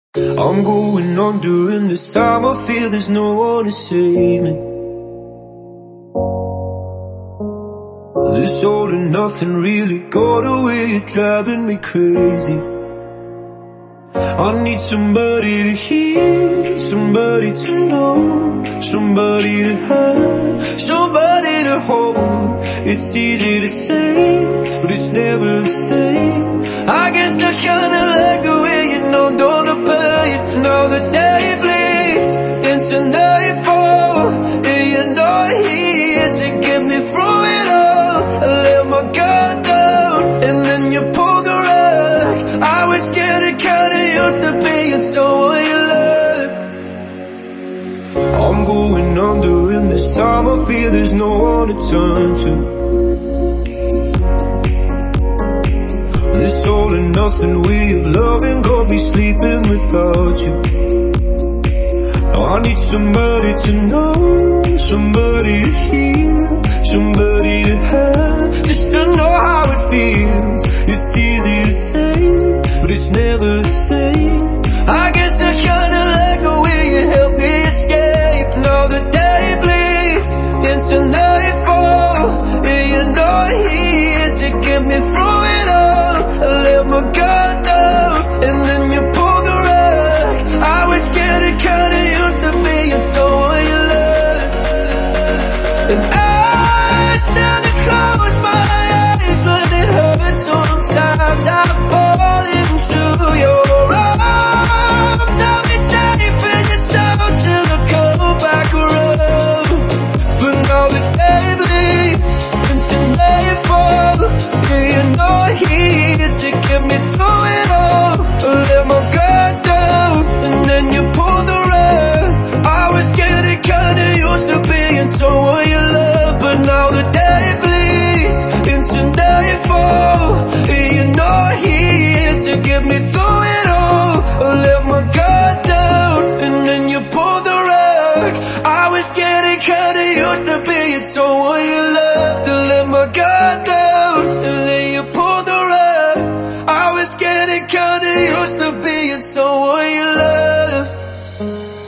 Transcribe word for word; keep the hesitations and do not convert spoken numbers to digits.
I'm going on during this time. I feel there's no one to save me. This all and nothing really got away, you're driving me crazy. I need somebody to hear, somebody to know, somebody to have, somebody to hold. It's easy to say, but it's never the same. I guess I kinda like the way you know, know the pain. Now the day bleeds into nightfall, and you're not here to get me through it all. I let my guard down, and then you pulled the rug. I was scared of kinda used to being someone you love. I'm going under in this time. I feel there's no one to turn to. This all and nothing way of loving got me sleeping without you. Now I need somebody to know, somebody to hear, somebody to have, just to know how it feels. It's easy to say, but it's never the same. I guess I kinda like the way you help me escape. Now the day bleeds into nightfall, and you're not here to get me through it all. I let my guard down, and then you pulled the rug. I was scared of kinda used to being someone you love. And I tend to close my eyes when it hurts. Sometimes I fall into your arms. I'll be safe in your sound till I come back around. But now the day bleeds into nightfall, and you're not here to get me through it all. I let my guard down, and then you pulled the rug. I was scared it kinda used to being someone you love. But now the day bleeds into nightfall, and you're not here to get me through it all. I let my guard down, and then you pulled the rug. I was scared it kinda used to being someone you loved. I let my guard down, and then you pulled the rug. I was scared it kinda used to being someone you love.